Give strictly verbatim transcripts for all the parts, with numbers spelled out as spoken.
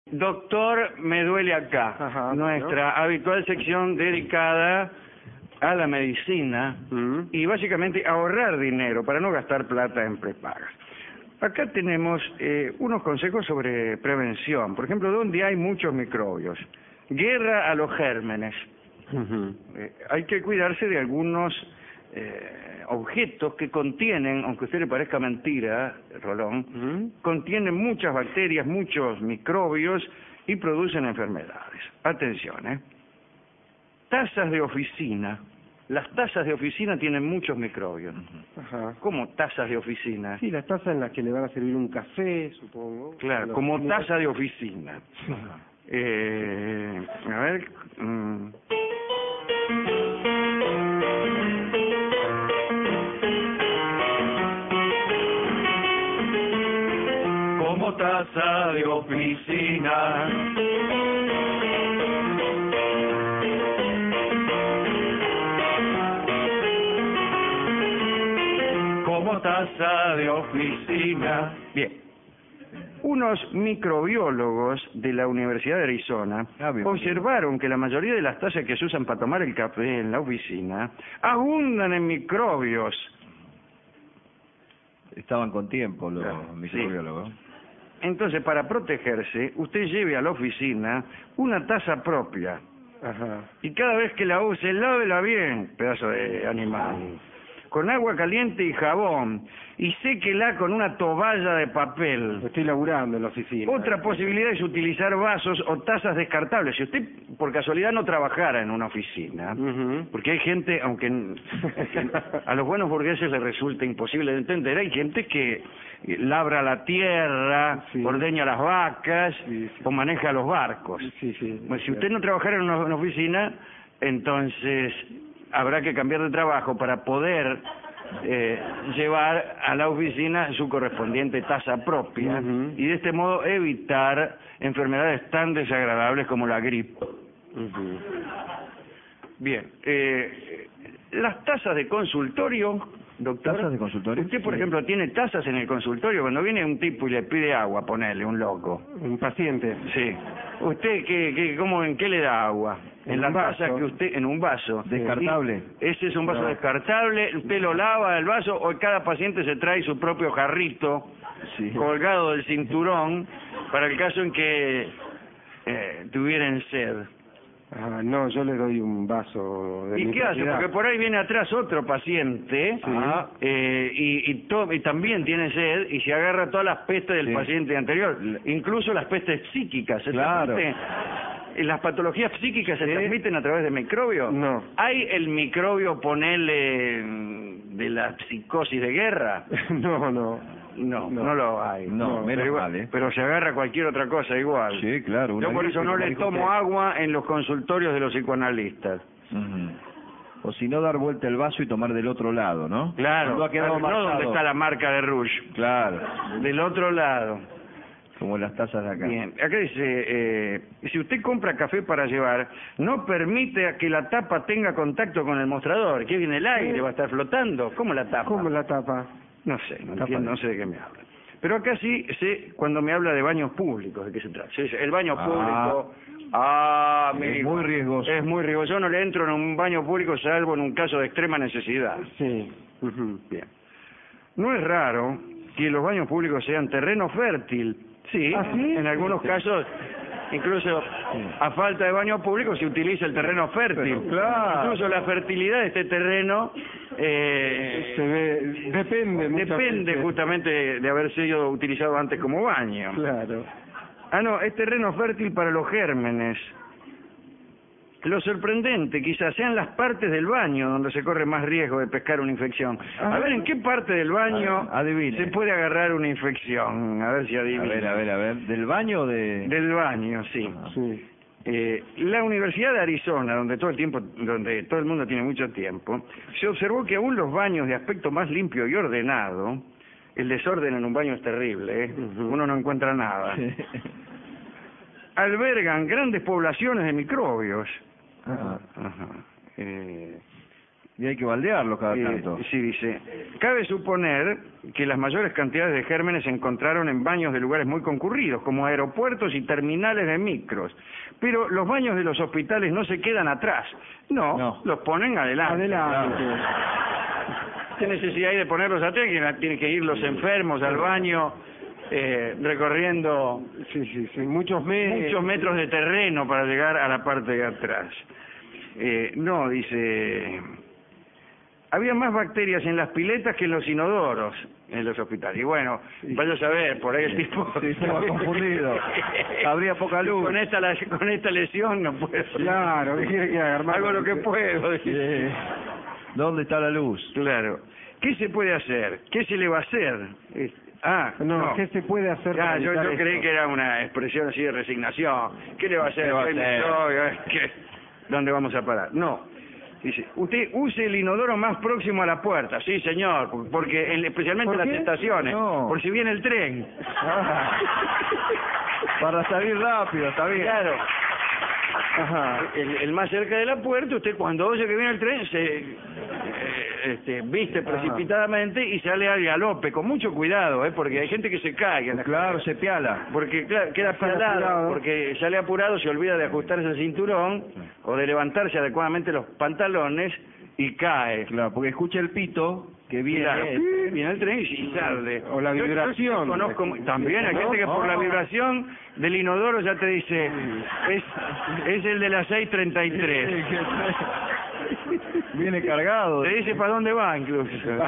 Doctor, me duele acá. Ajá, nuestra ¿no? habitual sección dedicada a la medicina Mm. y básicamente ahorrar dinero para no gastar plata en prepagas. Acá tenemos eh, unos consejos sobre prevención. Por ejemplo, donde hay muchos microbios. Guerra a los gérmenes. Ujú. Eh, hay que cuidarse de algunos eh, objetos que contienen, aunque a usted le parezca mentira, Rolón, Ujú. contienen muchas bacterias, muchos microbios y producen enfermedades. Atención, ¿eh? Tazas de oficina. Las tazas de oficina tienen muchos microbios. Ajá. ¿Cómo tazas de oficina? Sí, las tazas en las que le van a servir un café, supongo. Claro, Los como químicos. taza de oficina. Eh, a ver... mm. Como taza de oficina. Como taza de oficina. Bien. Unos microbiólogos de la Universidad de Arizona Ah, bien, observaron que la mayoría de las tazas que se usan para tomar el café en la oficina abundan en microbios. Estaban con tiempo los Claro, microbiólogos. Entonces, para protegerse, usted lleve a la oficina una taza propia. Ajá. Y cada vez que la use, lávela bien, pedazo de animal, con agua caliente y jabón, y séquela con una toalla de papel. Estoy laburando en la oficina. Otra posibilidad es utilizar vasos o tazas descartables. Si usted, por casualidad, no trabajara en una oficina, Ujú. porque hay gente, aunque a los buenos burgueses les resulta imposible de entender, hay gente que labra la tierra, Sí. ordeña las vacas, Sí, sí. o maneja los barcos. Sí, sí. Bueno, si usted no trabajara en una, una oficina, entonces habrá que cambiar de trabajo para poder eh, llevar a la oficina su correspondiente tasa propia, Ujú. y de este modo evitar enfermedades tan desagradables como la gripe. Ujú. Bien, eh, las tasas de consultorio, doctor. ¿Tasas de consultorio? Usted, por Sí. ejemplo, tiene tasas en el consultorio. Cuando viene un tipo y le pide agua, ponele, un loco. Un paciente. Sí. ¿Usted qué, qué, cómo, en qué le da agua? En En la un taza vaso. que usted, en un vaso. Descartable. Y ese es un vaso No. descartable. Usted lo lava el vaso, o cada paciente se trae su propio jarrito Sí. colgado del cinturón para el caso en que eh, tuvieran sed. Ah, no, yo le doy un vaso de ¿Y mi qué hace? propiedad. Porque por ahí viene atrás otro paciente Sí. ah, eh, y, y, to- y también tiene sed y se agarra todas las pestes del Sí. paciente anterior, incluso las pestes psíquicas. ¿Se Claro. transmite? ¿Las patologías psíquicas se Sí. transmiten a través de microbios? No. ¿Hay el microbio, ponele, de la psicosis de guerra? No, no. No, no, No. lo hay. No, menos pero, igual- mal, ¿eh? pero se agarra cualquier otra cosa igual. Sí, claro. una Yo por eso gripe, no como le dijo tomo usted. agua en los consultorios de los psicoanalistas. Ujú. O si no, dar vuelta el vaso y tomar del otro lado, ¿no? Claro, Cuando ha quedado no marcado. donde está la marca de Rouge, Claro. del otro lado. Como las tazas de acá. Bien, acá dice, eh, si usted compra café para llevar, no permite que la tapa tenga contacto con el mostrador, que viene el aire, va a estar flotando. ¿Cómo la tapa? ¿Cómo la tapa? No sé, no Tapa entiendo, de- no sé de qué me habla. Pero acá sí sé cuando me habla de baños públicos, ¿de qué se trata? Sí, sí, el baño Ah. público, ah, mi Es hijo, muy riesgoso. Es muy riesgoso. Yo no le entro en un baño público salvo en un caso de extrema necesidad. Sí. Ujú. Bien. No es raro que los baños públicos sean terreno fértil. Sí, ¿Ah, sí? en algunos casos, incluso a falta de baño público se utiliza el terreno fértil. Pero claro. Incluso la fertilidad de este terreno eh, Se ve, depende muchas depende veces. justamente de, de haber sido utilizado antes como baño. Claro. Ah, no, es terreno fértil para los gérmenes. Lo sorprendente quizás sean las partes del baño donde se corre más riesgo de pescar una infección. A Ah. ver, ¿en qué parte del baño A ver, adivine. se puede agarrar una infección? A ver si A adivina. ver, a ver, a ver. ¿Del baño o de...? Del baño, sí. Sí. Eh, la Universidad de Arizona, donde todo el tiempo, donde todo el mundo tiene mucho tiempo, se observó que aún los baños de aspecto más limpio y ordenado, el desorden en un baño es terrible, ¿eh? Ujú. Uno no encuentra nada, albergan grandes poblaciones de microbios. Ah. Ajá. Eh, Y hay que baldearlo cada Eh, tanto. sí, dice, cabe suponer que las mayores cantidades de gérmenes se encontraron en baños de lugares muy concurridos, como aeropuertos y terminales de micros. Pero los baños de los hospitales no se quedan atrás. No, No. los ponen adelante. Adelante. ¿Qué necesidad hay de ponerlos atrás? Que tienen que ir los enfermos al baño, eh, recorriendo Sí, sí, sí. Muchos meses. muchos metros de terreno para llegar a la parte de atrás. Eh, no, dice... Había más bacterias en las piletas que en los inodoros en los hospitales. Y bueno, vaya a saber, por ahí el tipo... Sí, estaba confundido. Habría poca luz. Con esta, la- con esta lesión no puedo. Claro, ¿qué quiere que haga, hermano? Hago lo que puedo. Sí. ¿Dónde está la luz? Claro. ¿Qué se puede hacer? ¿Qué se le va a hacer? Eh, Ah, No, no. ¿qué se puede hacer? Ah, para yo, evitar yo esto? creí que era una expresión así de resignación. ¿Qué le va a hacer? ¿Qué va a Ay, me hacer? soy, ay, ¿qué? ¿Dónde vamos a parar? No. Dice, usted use el inodoro más próximo a la puerta. Sí, señor, porque en- especialmente en ¿Por las qué? estaciones. No. Por si viene el tren. Ah. Para salir rápido, está bien. Claro. Ajá. El, el más cerca de la puerta, usted cuando oye que viene el tren se eh, este, viste precipitadamente y sale al galope, con mucho cuidado, ¿eh? Porque hay gente que se cae. en las Claro, se piala. Porque claro, queda Sale pialado, apurado. porque sale apurado, se olvida de ajustarse el cinturón o de levantarse adecuadamente los pantalones y cae. Claro, porque escucha el pito que viene. Claro, viene el tren y y sale. O la Yo- yo vibración. conozco mu- también hay gente que por la vibración del inodoro ya te dice, es, es el de las seis treinta y tres. Viene cargado. Te dice para dónde va incluso.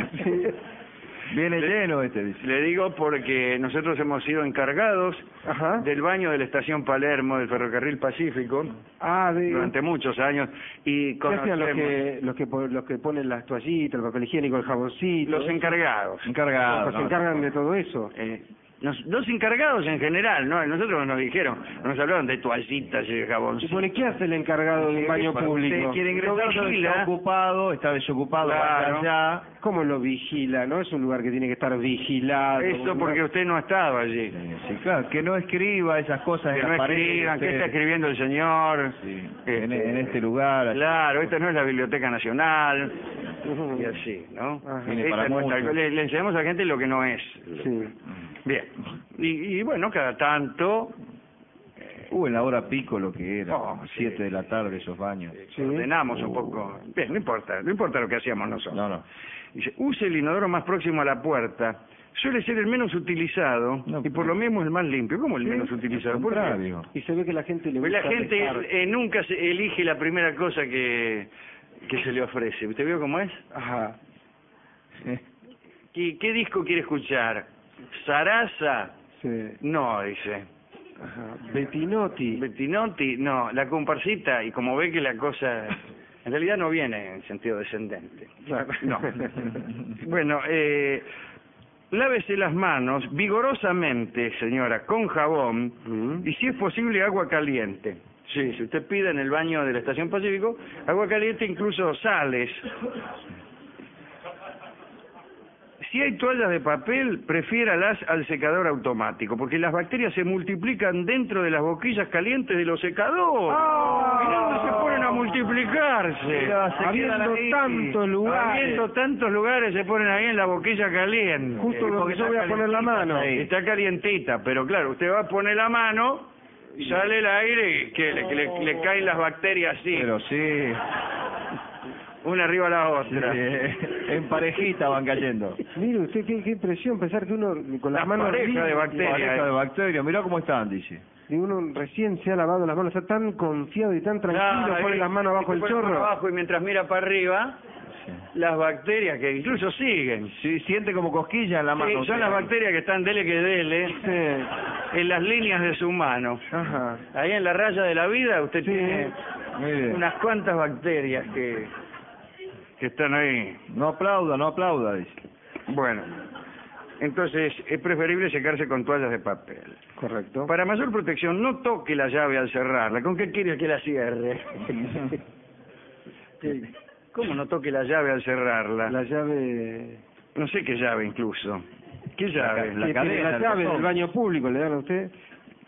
Viene lleno este, dice. Le digo porque nosotros hemos sido encargados Ajá. del baño de la estación Palermo del Ferrocarril Pacífico Ah, de... durante muchos años y ¿Qué hacían los conocemos que, los que po- los que ponen las toallitas, el papel higiénico, el jaboncito? los encargados. Encargado. Los que se encargan de todo eso. Eh, nos- los encargados en general, ¿no? Nosotros nos dijeron, nos hablaron de toallitas y de ¿Y jaboncitos. por qué hace el encargado de un baño Usted público? quiere ingresar, Lo pero vigila. está ocupado, está desocupado, Claro. vaya allá. ¿Cómo lo vigila? ¿No? Es un lugar que tiene que estar vigilado. Eso porque usted no ha estado allí. Sí, sí, claro, que no escriba esas cosas Que en no las paredes. escriban, ¿qué usted- está escribiendo el señor? Sí, Este, en, en este lugar. así. Claro, esta no es la Biblioteca Nacional, y así, ¿no? Ajá. Tiene Esta para es nuestra- mucho. le, le enseñamos a la gente lo que no es. Sí. Bien. Y, y bueno, cada tanto Uh, en la hora pico lo que era, Oh, siete sí. de la tarde esos baños. Sí. ordenamos un poco. Bien, no importa, no importa lo que hacíamos nosotros. No, no. Dice, use el inodoro más próximo a la puerta. Suele ser el menos utilizado No, y por lo mismo el más limpio. ¿Cómo el Sí, menos utilizado? Al ¿Por qué? contrario. Y se ve que la gente le Pues gusta la gente dejar- eh, nunca se elige la primera cosa que, que se le ofrece. ¿Usted vio cómo es? Ajá. ¿Qué, qué disco quiere escuchar? ¿Sarasa? Sí. No, dice. Ajá. Bettinotti. Bettinotti, no, la comparsita, y como ve que la cosa en realidad no viene en sentido descendente. No. Bueno, eh, lávese las manos vigorosamente, señora, con jabón Mm. y si es posible agua caliente. Sí, si usted pide en el baño de la Estación Pacífico, agua caliente, incluso sales. Si hay toallas de papel, prefiéralas al secador automático, porque las bacterias se multiplican dentro de las boquillas calientes de los secadores. ¡Ah! Mirá dónde se ponen a multiplicarse. Mirá, se Habiendo quedan ahí. tantos lugares. Habiendo tantos lugares se ponen ahí en la boquilla caliente. Justo Eh, donde porque yo voy a está poner la mano. ahí. Está calientita, pero claro, usted va a poner la mano, sale el aire y que le, que le, le caen las bacterias así, Pero sí, una arriba a la sí, otra. en parejita van cayendo. Mire usted, qué, qué impresión pensar que uno con las La manos pareja limpias, de bacterias. Pareja de bacterias, mirá cómo están, dice. y uno recién se ha lavado las manos, está tan confiado y tan tranquilo, Claro, pone ahí, las manos abajo y el pone la mano chorro. abajo y mientras mira para arriba, las bacterias que incluso siguen. Sí, siente como cosquilla en la mano. Sí, son las bacterias que están dele que dele Sí. en las líneas de su mano. Ajá. Ahí en la raya de la vida usted Sí. tiene Mire, unas cuantas bacterias que, que están ahí. no aplauda, no aplauda, dice. Bueno, entonces es preferible secarse con toallas de papel. Correcto. Para mayor protección, no toque la llave al cerrarla. ¿Con qué quiere que la cierre? ¿Cómo no toque la llave al cerrarla? La llave... No sé qué llave incluso. ¿Qué llave? La ¿Qué tiene cadena, la el llave botón. del baño público, ¿le dan a usted?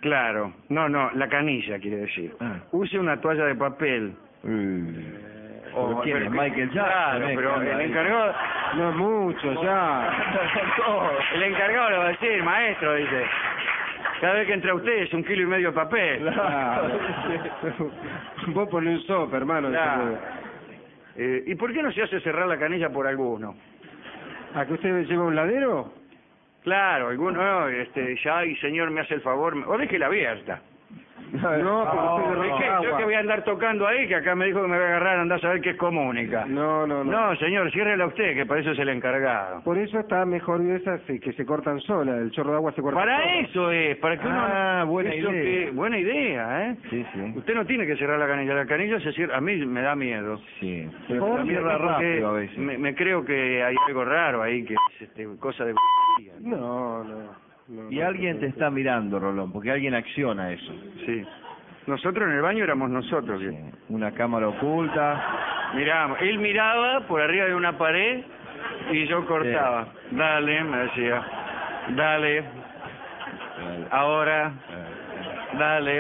Claro. No, no, la canilla quiere decir. Ah. Use una toalla de papel. Mm. o ¿Quién es? Michael Jackson. Claro, eh, pero que anda el ahí. encargado, No es mucho, ya. el encargado le va a decir, maestro, dice, cada vez que entra usted es un kilo y medio de papel. Claro. Vos ponle un sopa, hermano. Claro. Eh, ¿Y por qué no se hace cerrar la canilla por alguno? ¿A que usted lleva un ladero? Claro, alguno, este, ya, y señor, me hace el favor, o déjela abierta. No, porque usted ¿Y derrama qué? Yo agua. que voy a andar tocando ahí, que acá me dijo que me voy a agarrar, andar a saber qué es comunica. No, no, no. No, señor, ciérrela usted, que para eso es el encargado. Por eso está mejor de esas eh, que se cortan solas, el chorro de agua se corta Para sola. eso es, para que uno... Ah, buena eso idea. que- buena idea, ¿eh? Sí, sí. Usted no tiene que cerrar la canilla, la canilla se cierra, a mí me da miedo. Sí. Me Pero da se miedo cierra porque rápido a veces. Me, me creo que hay algo raro ahí, que es este, cosa de... No, no. no Y no, alguien no, te no. está mirando, Rolón, porque alguien acciona eso. Sí. Nosotros en el baño éramos nosotros. Sí. Una cámara oculta. Miramos, él miraba por arriba de una pared y yo cortaba. Dale, me decía. Dale. Ahora. Dale.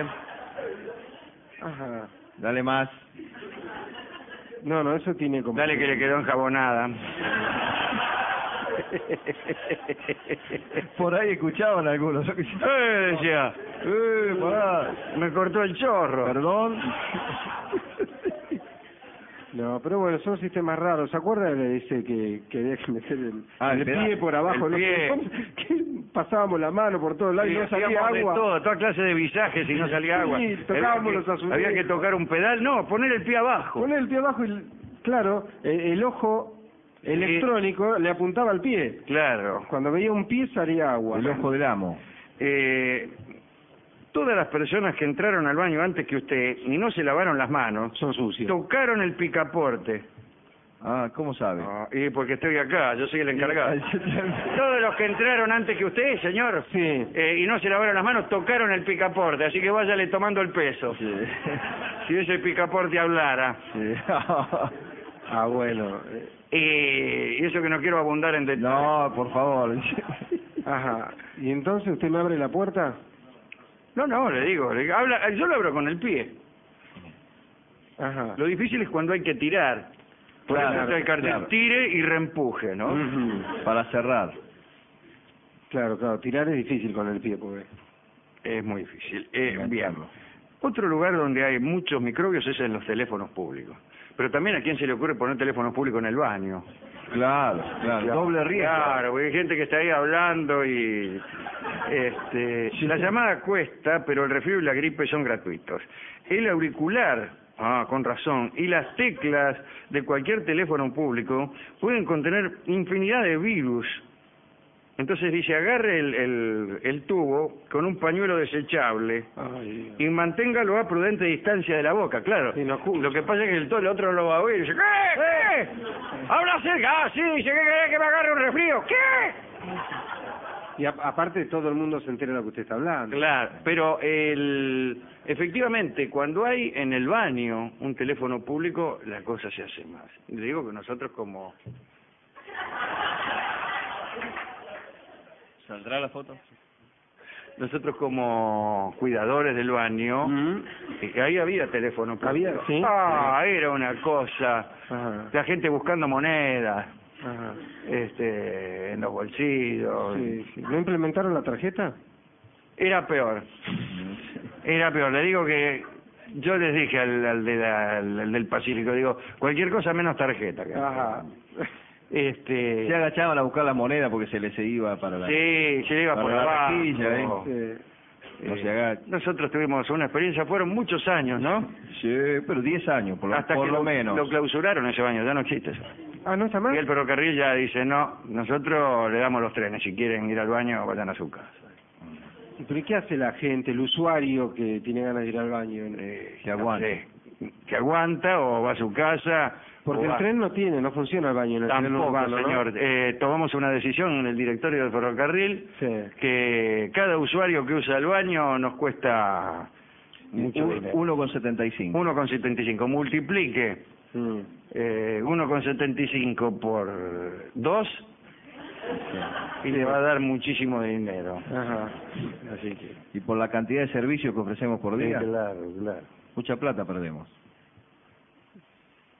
Ajá. Dale más. No, no, eso tiene como... Dale que le quedó enjabonada. Por ahí escuchaban algunos. Eh, decía. Eh, pará. Me cortó el chorro. Perdón. No, pero bueno, son sistemas raros. ¿Se acuerda de ese que que había que meter el, Ah, el el pie peda- por abajo? el ¿no? pie. ¿Cómo? ¿Qué? Pasábamos la mano por todos lados y Sí, no salía hacíamos de agua. todo, toda clase de visajes y no salía agua. Sí, tocábamos Había los que- azulejos. Había que tocar un pedal, no, poner el pie abajo. Poner el pie abajo y, claro, el, el ojo electrónico le apuntaba al pie. Claro. Cuando veía un pie salía agua. El ojo del amo. Eh, todas las personas que entraron al baño antes que usted y no se lavaron las manos, Son sucios. tocaron el picaporte. Ah, ¿cómo sabe? Ah, y porque estoy acá, yo soy el encargado. Todos los que entraron antes que usted, señor, Sí. eh, y no se lavaron las manos, tocaron el picaporte, así que váyale tomando el peso. Sí. Si ese picaporte hablara. Sí. Ah, bueno. Eh, y eso que no quiero abundar en detalles. No, por favor. Ajá. ¿Y entonces usted me abre la puerta? No, no, le digo, le- habla, yo lo abro con el pie. Ajá. Lo difícil es cuando hay que tirar. Por Claro, eso está el cartel, claro. tire y reempuje, ¿no? Ujú. Para cerrar. Claro, claro. Tirar es difícil con el pie, porque... Es muy difícil. Eh, Engancharlo. bien. Otro lugar donde hay muchos microbios es en los teléfonos públicos. Pero también a quién se le ocurre poner teléfonos públicos en el baño. Claro, claro. Doble riesgo. Claro, porque hay gente que está ahí hablando y... este La llamada cuesta, pero el resfrío y la gripe son gratuitos. El auricular... Ah, con razón. Y las teclas de cualquier teléfono público pueden contener infinidad de virus. Entonces dice, agarre el, el, el tubo con un pañuelo desechable Ay, y manténgalo a prudente distancia de la boca, claro. Sí, no escucha. Lo que pasa es que el, todo el otro no lo va a oír y dice, ¿qué? ¿Qué? Habla cerca. Ah, sí, dice, ¿qué querés que me agarre un resfrío? ¿Qué? Y a- aparte todo el mundo se entera de lo que usted está hablando. Claro, pero el, efectivamente, cuando hay en el baño un teléfono público, la cosa se hace más. Y le digo que nosotros como... ¿Saldrá la foto? Nosotros como cuidadores del baño, Mm. eh, ahí había teléfono público. Había, sí. Ah, era una cosa. Ajá. La gente buscando monedas, Ajá. este, en los bolsillos. Sí, sí. ¿No implementaron la tarjeta? Era peor. Era peor. Le digo que yo les dije al, al, de la- al- al del Pacífico, digo, cualquier cosa menos tarjeta. Ajá. Este, Se agachaban a buscar la moneda porque se les iba para la... sí, se le iba para por la abajo. rejilla, ¿eh? Sí. No se agacha. Nosotros tuvimos una experiencia, fueron muchos años, ¿no? Sí, pero diez años, por lo, Hasta por que lo lo, menos. lo clausuraron ese baño, ya no existe eso. Ah, ¿no está más? Y el ferrocarril ya dice, no, nosotros le damos los trenes, si quieren ir al baño, vayan a su casa. ¿Pero y qué hace la gente, el usuario que tiene ganas de ir al baño? Eh, Que aguanta. sí, que aguanta o va a su casa. Porque o el va- tren no tiene, no funciona el baño en el tren Tampoco, urbano, ¿no? señor. Eh, tomamos una decisión en el directorio del ferrocarril Sí. que cada usuario que usa el baño nos cuesta mucho Un- dinero. uno con setenta y cinco. uno con setenta y cinco. Multiplique Mm. eh, uno con setenta y cinco por dos y le va a dar muchísimo dinero. Ajá. Así que... Y por la cantidad de servicios que ofrecemos por Sí, día, claro, claro. mucha plata perdemos.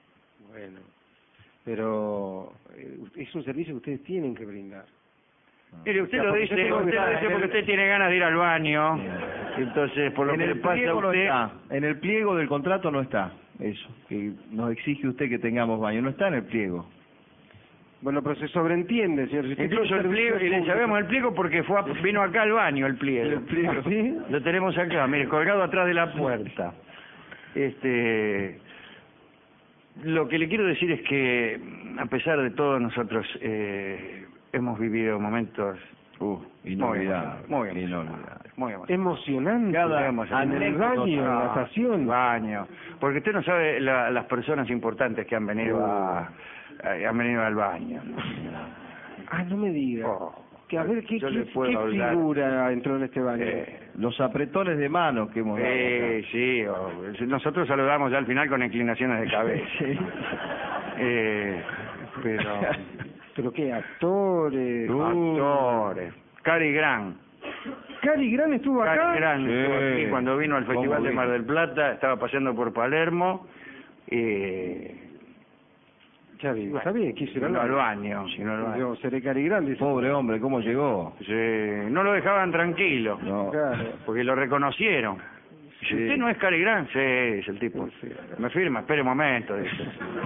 Bueno, pero eh, es un servicio que ustedes tienen que brindar. Mire, usted O sea, lo porque dice, yo tengo usted que lo estar dice en porque el- usted tiene ganas de ir al baño. Entonces, por lo en que le el pasa a pliego no usted... está, en el pliego del contrato no está eso, que nos exige usted que tengamos baño, no está en el pliego. Bueno, pero se sobreentiende, señor. Si usted Incluso tiene el pliego, y le servicio sabemos el pliego porque fue a- vino acá al baño el pliego. El pliego. ¿Ah, sí? Lo tenemos acá, mire, colgado atrás de la puerta. Este, lo que le quiero decir es que, a pesar de todo, nosotros eh, hemos vivido momentos Uh, inolvidable, muy emocionantes, inolvidable. muy emocionantes. emocionante. Cada en el anécdota, baño, en la estación. Baño, porque usted no sabe la- las personas importantes que han venido a, a- han venido al baño. Ah, no me diga. Oh, Que a ver, ¿qué, yo qué, le puedo qué hablar. figura entró en este baño? Eh, Los apretones de mano que hemos dado Eh, acá. sí, o- nosotros saludamos ya al final con inclinaciones de cabeza. Sí. Eh, pero ¿Pero qué? Actores. actores, Cary Grant, Cary Grant estuvo acá. Cary Grant Sí. estuvo aquí cuando vino al ¿Cómo Festival de vino? Mar del Plata, estaba paseando por Palermo y Ya vi, bueno, está bien, quiso ir al vino al baño. baño, vino al baño. Yo seré Cary Grant. dice. Pobre hombre, ¿cómo llegó? Sí, no lo dejaban tranquilo, No. Claro. porque lo reconocieron. Si Sí. usted no es Cary Grant, sí, es el tipo. Sí. Me firma, espere un momento, dice.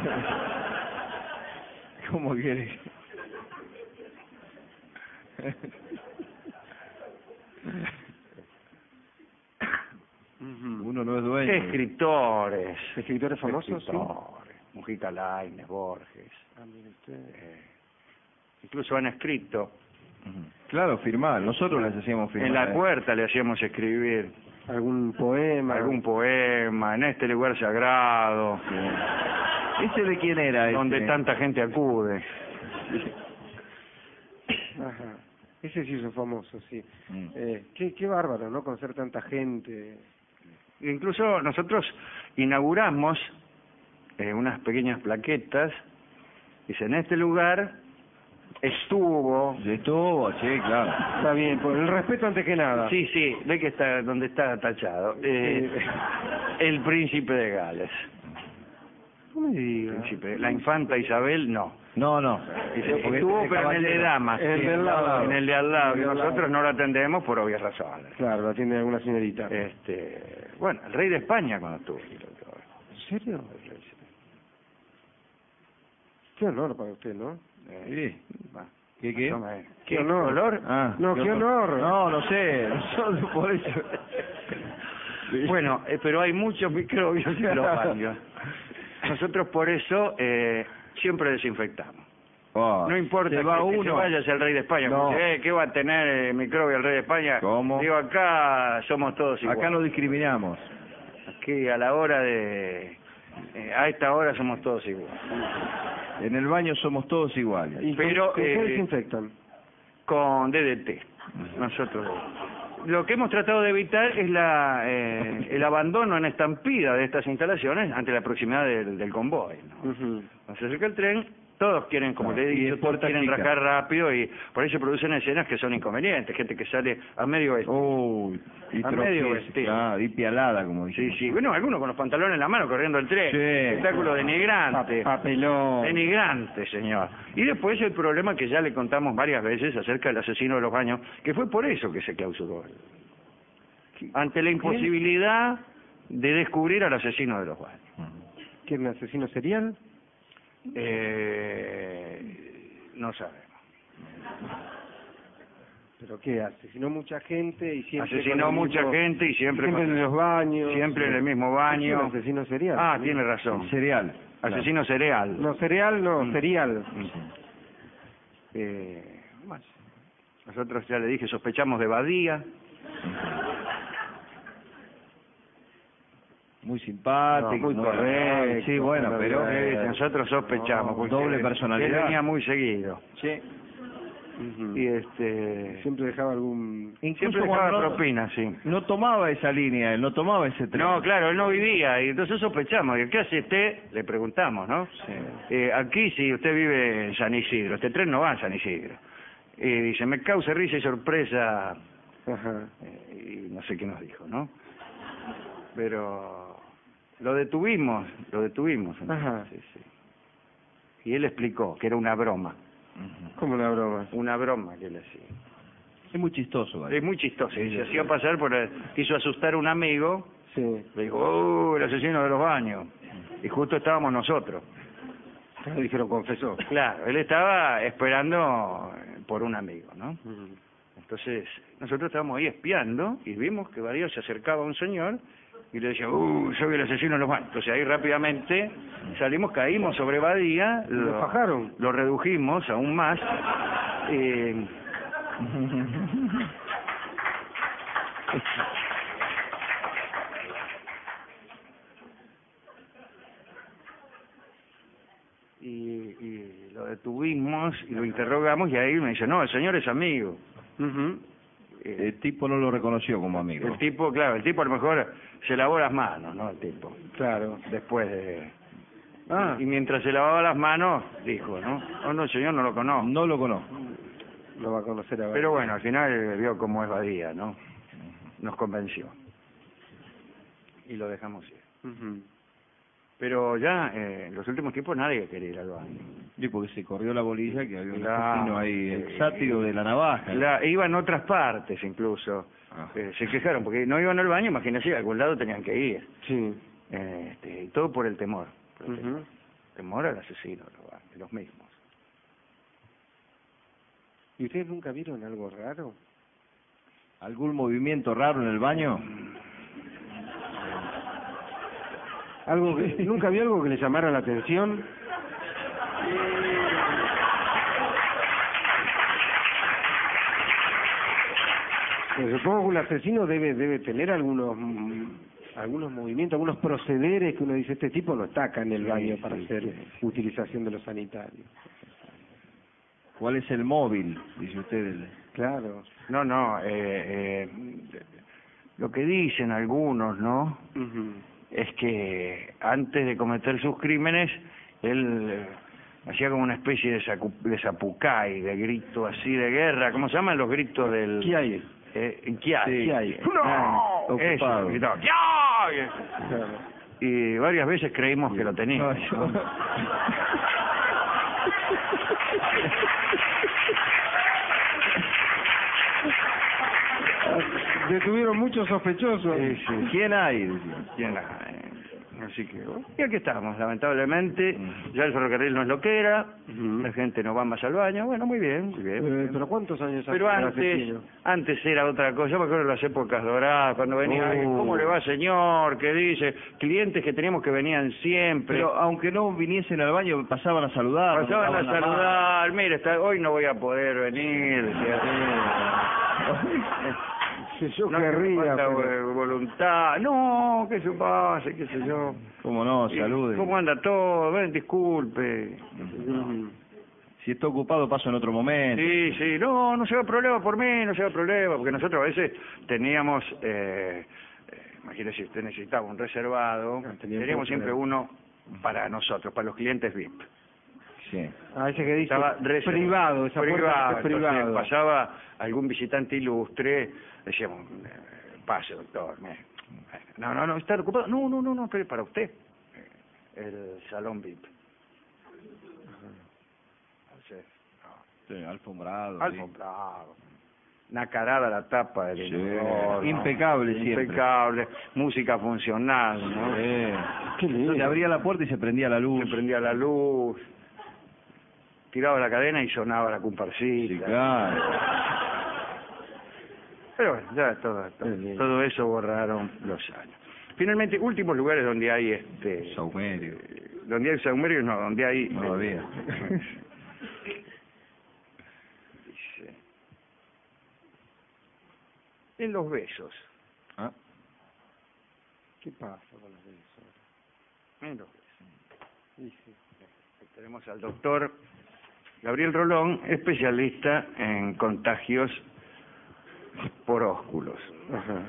¿Cómo quiere? Uno no es dueño. Escritores. ¿Escritores famosos? sí? Escritores. Mujica Lainez, Borges. Ah, mire usted. eh, incluso han escrito. Ujú. Claro, firmar. Nosotros les hacíamos firmar. En la ¿eh? puerta le hacíamos escribir ¿Algún poema? algún poema, en este lugar sagrado, Sí. ¿Ese de quién era? ese? donde tanta gente acude. Ajá. Ese sí hizo famoso, sí. Mm. Eh, qué, qué bárbaro, ¿no? Conocer tanta gente. Incluso nosotros inauguramos eh, unas pequeñas plaquetas. Dice, en este lugar estuvo... Sí, estuvo, sí, claro. Está bien, por el respeto antes que nada. Sí, sí, ve que está donde está tachado. Eh, el príncipe de Gales. No me diga. Príncipe, la infanta Isabel, no. No, no. Dice, Porque estuvo, este pero en el de caballero- damas. En el Sí, de al lado. En el de al lado, En el que de al nosotros lado. no lo atendemos por obvias razones. Claro, la tiene alguna señorita. Este, bueno, el rey de España cuando estuvo aquí. ¿En serio? Qué honor para usted, ¿no? Eh, va, ¿Qué, qué? más o menos. Qué ¿Qué honor. olor? Ah, No, qué honor. No, no sé. Nosotros por eso. Bueno, eh, pero hay muchos microbios en los baños. Nosotros por eso eh, siempre desinfectamos. Oh, No importa se va que, que uno. se vaya hacia el rey de España. No. Porque, eh, ¿qué va a tener eh, microbio el rey de España? ¿Cómo? Digo, acá somos todos iguales. Acá no discriminamos. Aquí a la hora de... eh, a esta hora somos todos iguales. En el baño somos todos iguales. ¿Y Pero, con, con qué eh, desinfectan? Con D D T. Nosotros... Lo que hemos tratado de evitar es la eh, el abandono en estampida de estas instalaciones ante la proximidad del, del convoy, ¿no? Ujú. Cuando se acerca el tren, todos quieren, como Claro, le he y dicho, es todos puerta quieren chica. rajar rápido y por ahí se producen escenas que son inconvenientes, gente que sale a medio vestido. Uy, y A medio tropieza, vestido. claro, y pialada, como Sí, dicen. sí, bueno, algunos con los pantalones en la mano corriendo el tren. Sí. Espectáculo denigrante. Pa- papelón. Denigrante, señor. Y después el problema que ya le contamos varias veces acerca del asesino de los baños, que fue por eso que se clausuró. Ante la imposibilidad de descubrir al asesino de los baños. ¿Qué es un asesino serial? Eh, no sabemos. ¿Pero qué? Asesinó mucha gente y siempre... Asesinó con el mucha mismo- gente y siempre, Siempre con- en los baños. siempre en el mismo Es un baño. asesino serial. Ah, tiene razón. Cereal. Asesino cereal. No, cereal no, Mm. serial. Eh, bueno, nosotros ya le dije, sospechamos de Badía. Muy simpático, No, muy correcto. agradable. Sí, bueno, pero Eh, nosotros sospechamos. no, porque doble él- personalidad. Él venía muy seguido. sí. Ujú. Y este... Siempre dejaba algún... Incluso Siempre dejaba cuando no- propina, sí. No tomaba esa línea, él no tomaba ese tren. No, claro, él no vivía, y entonces sospechamos. ¿Y qué hace usted? Le preguntamos, ¿no? Sí. Eh, aquí, si usted vive en San Isidro, este tren no va a San Isidro. Y dice, me causa risa y sorpresa, Ajá. eh, y no sé qué nos dijo, ¿no? Pero lo detuvimos, lo detuvimos. ¿no? Ajá. Sí, sí. Y él explicó que era una broma. ¿Cómo una broma? Una broma que él hacía. Es muy chistoso, ¿vale? Es muy chistoso. Y se hacía pasar por... el- quiso asustar a un amigo. Sí. Le dijo, ¡oh, el asesino de los baños! Y justo estábamos nosotros. Dijeron, confesó. Claro, él estaba esperando por un amigo, ¿no? Ujú. Entonces, nosotros estábamos ahí espiando y vimos que Badía se acercaba a un señor y le decía, ¡uh, soy el asesino de los baños! Entonces ahí rápidamente salimos, caímos sobre Badía, ¿Lo fajaron? lo redujimos aún más. Eh, y, y lo detuvimos y lo interrogamos y ahí me dice, no, el señor es amigo. Ujú. Eh, El tipo no lo reconoció como amigo. el tipo, claro, el tipo a lo mejor se lavó las manos, ¿no? El tipo, Claro. después de... Ah, Y mientras se lavaba las manos, dijo, ¿no? Oh, no, el señor no lo conozco. No lo conozco. lo va a conocer ahora. Pero bueno, al final eh, vio cómo es Badía, ¿no? Nos convenció. Y lo dejamos ir. Ujú. Pero ya, eh, en los últimos tiempos nadie quería ir al baño. Sí, porque se corrió la bolilla que había un Claro. asesino ahí, el sátiro de la navaja. La, iban a otras partes incluso. Ah. Eh, se quejaron porque no iban al baño, imagínense, a algún lado tenían que ir. Sí. Eh, este, y todo por el temor. Por el Ujú. temor. Temor al asesino, de los baños, de los mismos. ¿Y ustedes nunca vieron algo raro? ¿Algún movimiento raro en el baño? ¿Algo que, ¿Nunca vio algo que le llamara la atención? Pues supongo que un asesino debe debe tener algunos mm, algunos movimientos, algunos procederes que uno dice, este tipo no está acá en el Sí, baño para sí, hacer sí. utilización de los sanitarios. ¿Cuál es el móvil? Dice usted. Claro. No, no, eh, eh, lo que dicen algunos, ¿no? Ujú. Es que antes de cometer sus crímenes, él eh, hacía como una especie de, sacu- de zapucay, de grito así de guerra. ¿Cómo se llaman los gritos del...? ¿Qué hay? Eh, ¿Qué hay? Sí. ¿Qué hay? ¡No! Ah, Eso, ocupado. gritaba, ¿qué hay? Claro. Y varias veces creímos que lo tenía. No, yo- Detuvieron muchos sospechosos. Sí, sí. ¿Quién hay? Decía. ¿Quién la- eh, Así que, bueno, y aquí estamos, lamentablemente, Mm. ya el ferrocarril no es lo que era, Ujú. la gente no va más al baño, bueno, muy bien, muy bien. muy Eh, bien. pero ¿cuántos años hace Pero que era antes, asesino? antes era otra cosa, yo me acuerdo de las épocas doradas, cuando venía Oh. alguien, ¿cómo le va señor? ¿Qué dice? Clientes que teníamos que venían siempre, Pero aunque no viniesen al baño, pasaban a saludar. pasaban a nos daban la saludar, mire, está, hoy no voy a poder venir, decía, Si yo no que me querría, falta pero- eh, voluntad, no, que se pase, qué sé yo. mano. ¿Cómo no? Y, Salude. ¿Cómo anda todo? Ven, disculpe. Ujú. Si está ocupado, paso en otro momento. Sí, sí, no, no se haga problema por mí, no se haga problema, porque nosotros a veces teníamos, eh, eh, imagínese si usted necesitaba un reservado, Ah, tenían teníamos que- siempre uno para nosotros, para los clientes V I P. Sí. Ah, ese que dice Estaba reservado. privado, esa puerta privado, es entonces privado. pasaba algún visitante ilustre, decíamos, eh, pase doctor, me- no, no, no, está ocupado, no, no, no, no, pero para usted, eh, el salón V I P. Entonces, no. Sí, alfombrado. sí. Alfombrado, nacarada la tapa del Sí. inodoro, Impecable siempre. impecable, música funcional, ¿no? Sí. Qué lindo. Se abría la puerta y se prendía la luz. Se prendía la luz, tiraba la cadena y sonaba la Sí, comparsita. claro. Pero bueno, ya todo, todo, todo eso borraron los años. Finalmente, últimos lugares donde hay este, Saumerio. eh, donde hay saumerios, no, donde hay No había. Dice, en los besos, Ah, ¿Qué pasa con los besos? en los besos. Sí, sí. Tenemos al doctor Gabriel Rolón, especialista en contagios por ósculos. Ajá.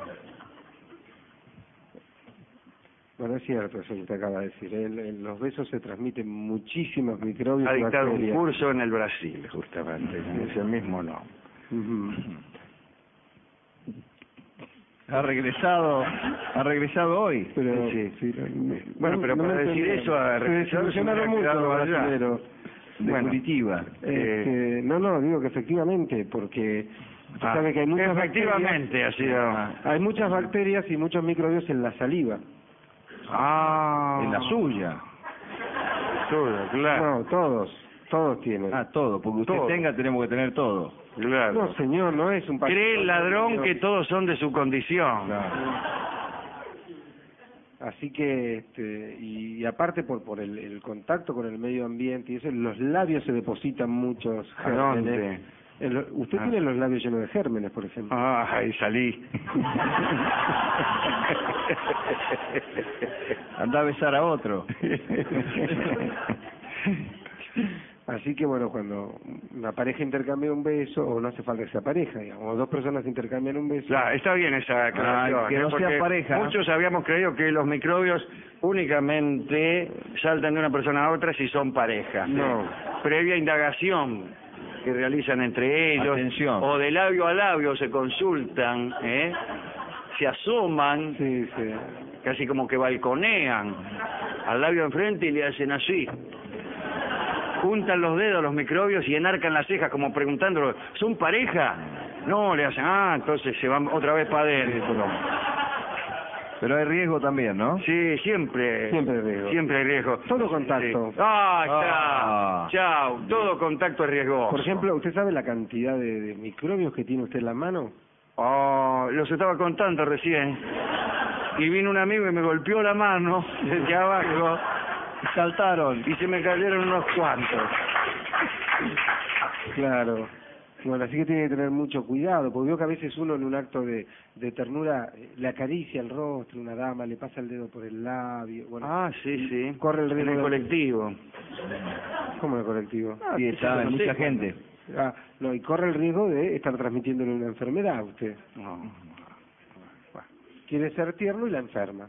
Bueno, es cierto eso que usted acaba de decir. En, en los besos se transmiten muchísimos microbios Ha y dictado un bacterias. curso en el Brasil, justamente, es el mismo nombre. Ujú. Ha regresado, ha regresado hoy. Pero, Sí. sí, no- Bueno, pero no para me decir entendí. eso, a Se regresar, desilusionaron se me ha mucho quedado los allá. brasileros. De Bueno. Curitiba. Este, no, no, digo que efectivamente, porque usted Ah, sabe que hay muchas efectivamente ha sido. bacterias, hay muchas bacterias y muchos microbios en la saliva. Ah. En la suya. Todo, claro. No, todos, todos tienen. Ah, todo. Porque usted Todo. tenga, tenemos que tener todo. Claro. No, señor, no es un paquete. Cree el ladrón que todos son de su condición. Así que, este, y, y aparte por por el, el contacto con el medio ambiente y eso, en los labios se depositan muchos ¿A gérmenes. dónde? En lo- usted Ah. tiene los labios llenos de gérmenes, por ejemplo. Ah, ahí salí. Anda a besar a otro. Así que bueno, cuando una pareja intercambia un beso, o no hace falta que sea pareja, digamos, o dos personas intercambian un beso. Claro, está bien esa aclaración. Ah, que ¿eh? no sea Porque pareja. Muchos habíamos creído que los microbios únicamente saltan de una persona a otra si son pareja. No. Previa indagación que realizan entre ellos, Atención. o de labio a labio se consultan, ¿eh? se asoman, Sí, sí. casi como que balconean al labio enfrente y le hacen así. Juntan los dedos los microbios y enarcan las cejas como preguntándolo, ¿son pareja? No, le hacen, ah, entonces se van otra vez para adentro. Pero hay riesgo también, ¿no? Sí, siempre. Siempre hay riesgo. Siempre hay riesgo. Todo contacto. Sí. Ah, Ah. está. Chao. Todo contacto es riesgoso. Por ejemplo, ¿usted sabe la cantidad de, de microbios que tiene usted en la mano? Oh, los estaba contando recién. Y vino un amigo y me golpeó la mano desde abajo Saltaron. y se me cayeron unos cuantos. Claro. Bueno, así que tiene que tener mucho cuidado, porque veo que a veces uno en un acto de, de ternura eh, le acaricia el rostro, una dama, le pasa el dedo por el labio. Bueno, Ah, sí, sí. corre el En riesgo el de- colectivo. ¿Cómo en el colectivo? Ah, Sí, sí, está, hay no sé mucha cuándo. gente. Ah, no, y corre el riesgo de estar transmitiéndole una enfermedad a usted. No. Quiere ser tierno y la enferma.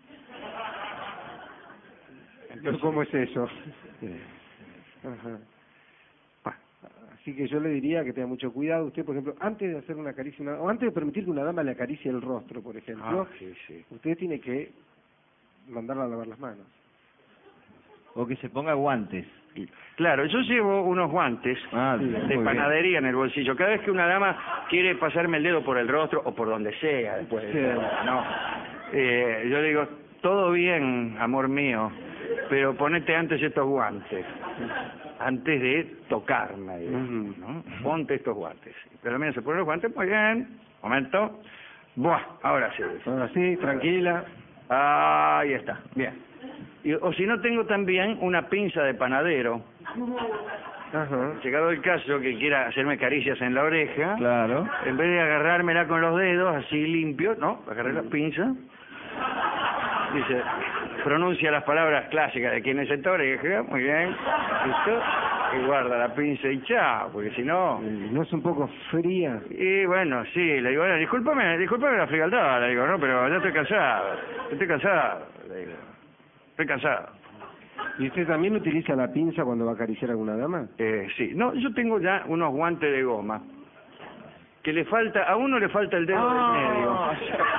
Pero ¿cómo es eso? Ajá. Así que yo le diría que tenga mucho cuidado. Usted, por ejemplo, antes de hacer una caricia, una- o antes de permitir que una dama le acaricie el rostro, por ejemplo, Ah, sí, sí. usted tiene que mandarla a lavar las manos. O que se ponga guantes. Claro, yo llevo unos guantes Ah, Sí, muy de bien. panadería en el bolsillo. Cada vez que una dama quiere pasarme el dedo por el rostro o por donde sea, después de Sí. todo, ¿no? Eh, yo le digo, todo bien, amor mío, pero ponete antes estos guantes, antes de tocarme, digamos, ¿no? Ponte estos guantes. Pero mira, se ponen los guantes, muy bien, momento. Buah, ahora sí. Ahora sí, tranquila. Ahí está, bien. Y, o si no, tengo también una pinza de panadero. Ajá. Llegado el caso que quiera hacerme caricias en la oreja, Claro. en vez de agarrármela con los dedos, así limpio, ¿no? Agarré la pinza. Dice, pronuncia las palabras clásicas de quién es esta oreja, muy bien, listo, y guarda la pinza y chao, porque si no... ¿No es un poco fría? Y bueno, sí, le digo, bueno, discúlpame, discúlpame la frialdad, le digo, no, pero ya estoy cansado, estoy cansado, le digo, estoy cansado. ¿Y usted también utiliza la pinza cuando va a acariciar a alguna dama? Eh, sí, no, yo tengo ya unos guantes de goma, que le falta, a uno le falta el dedo Ah, del medio.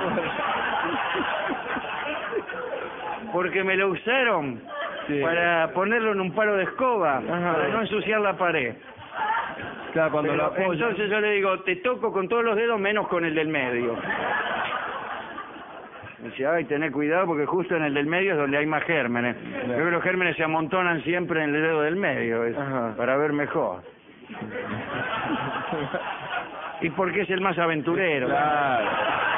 Porque me lo usaron Sí. para ponerlo en un palo de escoba, Ajá. para no ensuciar la pared. Claro, cuando Pero lo apoya. entonces yo le digo, te toco con todos los dedos menos con el del medio. Dice, ay, tené cuidado porque justo en el del medio es donde hay más gérmenes. Yo creo que los gérmenes se amontonan siempre en el dedo del medio, es Ajá. para ver mejor. Y porque es el más aventurero. Claro.